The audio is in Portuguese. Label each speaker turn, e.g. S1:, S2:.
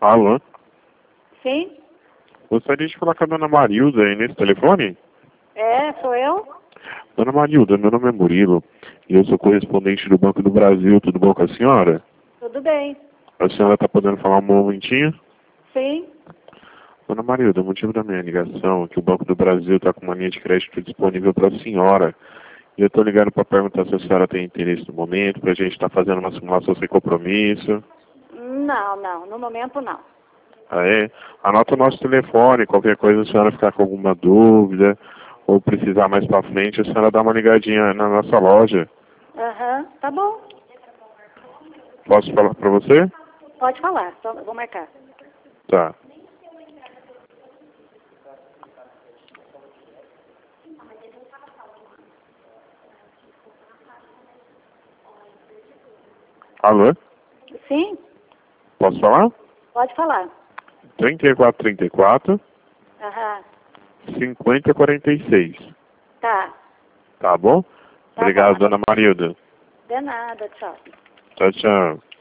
S1: Alô?
S2: Sim?
S1: Gostaria de falar com a dona Marilda aí nesse telefone?
S2: É, sou eu?
S1: Dona Marilda, meu nome é Murilo e eu sou correspondente do Banco do Brasil. Tudo bom com a senhora?
S2: Tudo bem.
S1: A senhora está podendo falar um momentinho?
S2: Sim?
S1: Dona Marilda, o motivo da minha ligação é que o Banco do Brasil está com uma linha de crédito disponível para a senhora. E eu estou ligando para perguntar se a senhora tem interesse no momento, para a gente estar fazendo uma simulação sem compromisso.
S2: Não, no momento não.
S1: Ah, é? Anota o nosso telefone, qualquer coisa a senhora ficar com alguma dúvida ou precisar mais para frente, a senhora dá uma ligadinha na nossa loja.
S2: Aham, tá bom.
S1: Posso falar para você?
S2: Pode falar, só vou marcar.
S1: Tá. Alô?
S2: Sim?
S1: Posso falar?
S2: Pode falar.
S1: 3434
S2: Aham,
S1: 5046.
S2: tá.
S1: Tá bom?
S2: Tá
S1: Obrigado,
S2: bom.
S1: dona Marilda.
S2: De nada, tchau.
S1: Tchau, tchau.